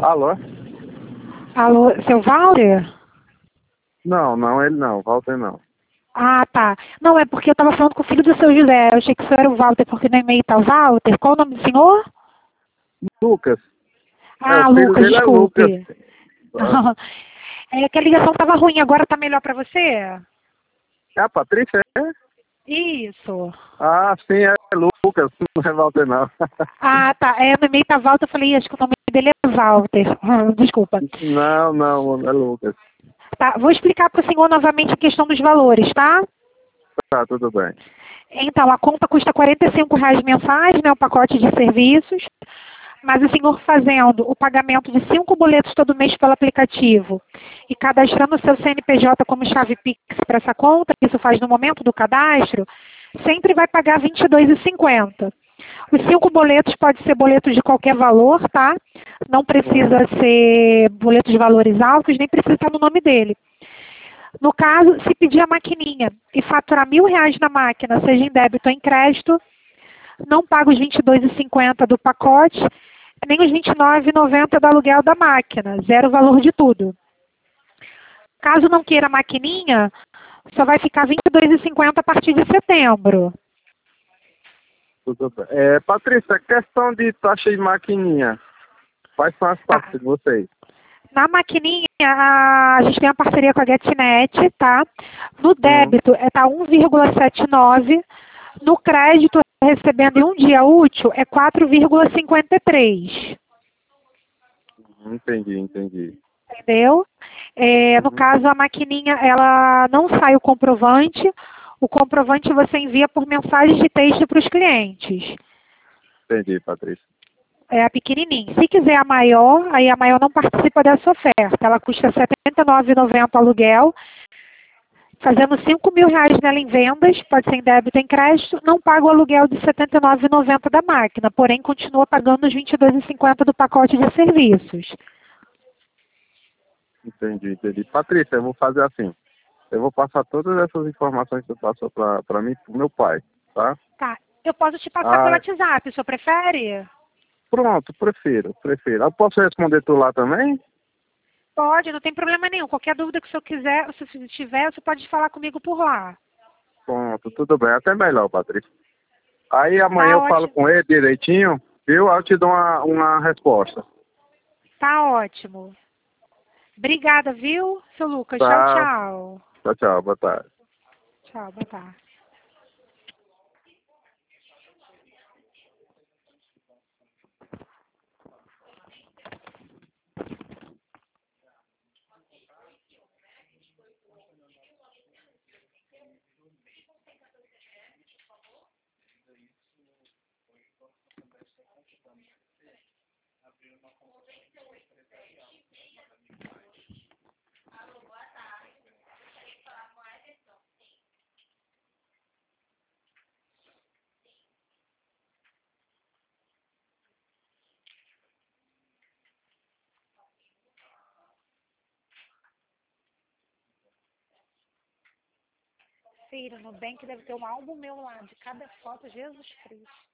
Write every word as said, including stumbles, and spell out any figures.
Alô? Alô, seu Walter? Não, não, ele não, Walter não. Ah, tá. Não, é porque eu estava falando com o filho do seu José. Eu achei que o senhor era o Walter, porque no e-mail tá o Walter. Qual o nome do senhor? Lucas. É, o Ah, filho Lucas, dele é Lucas. desculpe. É que a ligação estava ruim, agora tá melhor para você? É a Patrícia, é? Isso. Ah, sim, é Lucas, não é Walter não. Ah, tá. É, no e-mail tá Walter, eu falei, acho que o nome dele é Walter. Desculpa. Não, não, é Lucas. Tá, vou explicar para o senhor novamente a questão dos valores, tá? Tá, tudo bem. Então, a conta custa quarenta e cinco reais mensais, né, o pacote de serviços, mas o senhor fazendo o pagamento de cinco boletos todo mês pelo aplicativo e cadastrando o seu C N P J como chave Pix para essa conta, que isso faz no momento do cadastro, sempre vai pagar vinte e dois reais e cinquenta centavos. Os cinco boletos podem ser boletos de qualquer valor, tá? Não Hum, precisa ser boletos de valores altos, nem precisa estar no nome dele. No caso, se pedir a maquininha e faturar mil reais na máquina, seja em débito ou em crédito, não paga os vinte e dois reais e cinquenta centavos do pacote, nem os vinte e nove reais e noventa centavos do aluguel da máquina, zero o valor de tudo. Caso não queira a maquininha, só vai ficar vinte e dois reais e cinquenta centavos a partir de setembro. tudo bem. É, Patrícia, questão de taxa de maquininha. Quais são as taxas Tá. de vocês? Na maquininha, a gente tem uma parceria com a GetNet, tá? No Hum, débito, é tá um vírgula setenta e nove. No crédito, recebendo em um dia útil, é quatro vírgula cinquenta e três. entendi, entendi. Entendeu? É, no Uhum, caso, a maquininha, ela não sai o comprovante. O comprovante você envia por mensagem de texto para os clientes. entendi, Patrícia. É a pequenininha. Se quiser a maior, aí a maior não participa dessa oferta. Ela custa setenta e nove reais e noventa centavos o aluguel. Fazendo cinco mil reais nela em vendas, pode ser em débito ou em crédito, não paga o aluguel de setenta e nove reais e noventa centavos da máquina, porém continua pagando os vinte e dois reais e cinquenta centavos do pacote de serviços. Entendi, entendi. Patrícia, eu vou fazer assim. Eu vou passar todas essas informações que você passou para mim pro meu pai, tá? Tá. Eu posso te passar pelo Ah, WhatsApp, o senhor prefere? pronto, prefiro, prefiro. Eu posso responder tu lá também? Pode, não tem problema nenhum. Qualquer dúvida que o senhor quiser, se tiver, você pode falar comigo por lá. Pronto, tudo bem. Até melhor, Patrícia. Aí amanhã Tá eu falo ótimo. com ele direitinho, viu? Aí eu te dou uma, uma resposta. Tá ótimo. Obrigada, viu, seu Lucas? Tchau, Tá. tchau. Tchau, tchau. Boa tarde. Tchau, boa tarde. Filho, no Nubank deve ter um álbum meu lá, de cada foto, Jesus Cristo.